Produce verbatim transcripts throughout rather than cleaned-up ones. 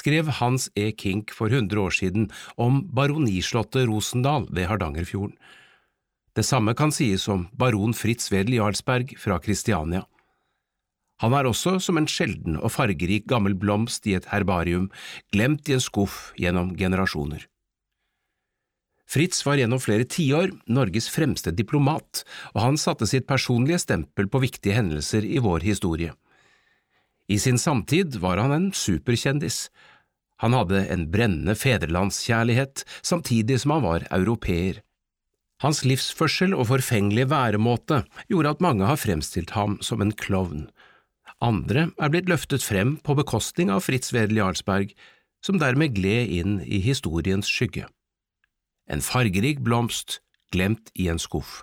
skrev Hans E. Kink for hundre år siden om baronislottet Rosendal ved Hardangerfjorden. Det samme kan sies om baron Fritz Wedel Jarlsberg fra Kristiania. Han er også som en sjelden og fargerik gammel blomst i et herbarium, glemt i en skuff gjennom generasjoner. Fritz var gjennom flere tiår Norges fremste diplomat, og han satte sitt personlige stempel på viktige hendelser i vår historie. I sin samtid var han en superkjendis. Han hadde en brennende fedrelandskjærlighet, samtidig som han var europeer. Hans livsførsel og forfengelige væremåte gjorde at mange har fremstilt ham som en klovn. Andre er blitt løftet frem på bekostning av Fritz Wedel Jarlsberg, som dermed gled inn i historiens skygge. En fargerik blomst, glemt i en skuff.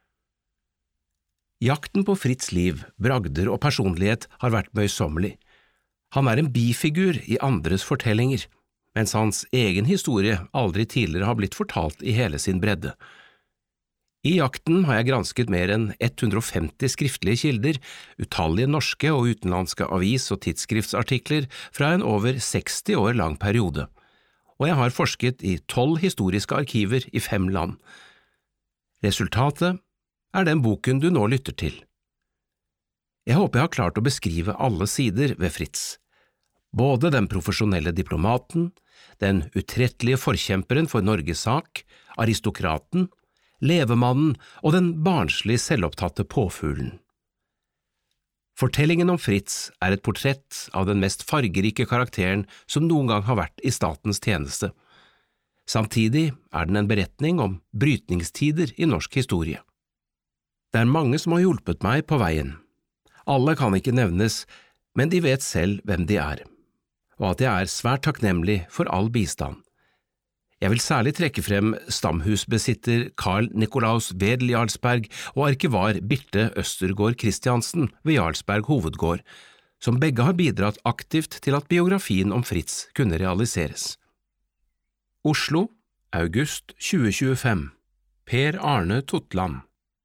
Jakten på Fritz' liv, bragder og personlighet har vært møysommelig. Han er en bifigur i andres fortellinger, mens hans egen historie aldri tidligere har blitt fortalt i hele sin bredde. I jakten har jeg gransket mer enn hundre og femti skriftlige kilder, utallige norske og utenlandske avis- og tidsskriftsartikler fra en over seksti år lang periode, og jeg har forsket i tolv historiske arkiver i fem land. Resultatet er den boken du nå lytter til. Jeg håper jeg har klart å beskrive alle sider ved Fritz. Både den profesjonelle diplomaten, den utrettelige forkjemperen for Norges sak, aristokraten, levemannen og den barnslig selvopptatte påfuglen. Fortellingen om Fritz er et portrett av den mest fargerike karakteren som noen gang har vært i statens tjeneste. Samtidig er den en beretning om brytningstider i norsk historie. Det er mange som har hjulpet meg på veien. Alle kan ikke nevnes, men de vet selv hvem de er, og at jeg er svært takknemlig for all bistand. Jeg vil særlig trekke frem stamhusbesitter Carl Nicolaus Wedel Jarlsberg og arkivar Birte Østergaard Christiansen ved Jarlsberg hovedgård, som begge har bidratt aktivt til at biografien om Fritz kunne realiseres. Oslo, august tjue tjuefem. Per Arne Totland.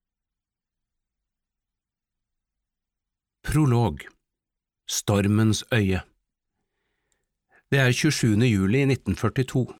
Prolog. Stormens øye. Det er tjuesjuende juli nitten førtito.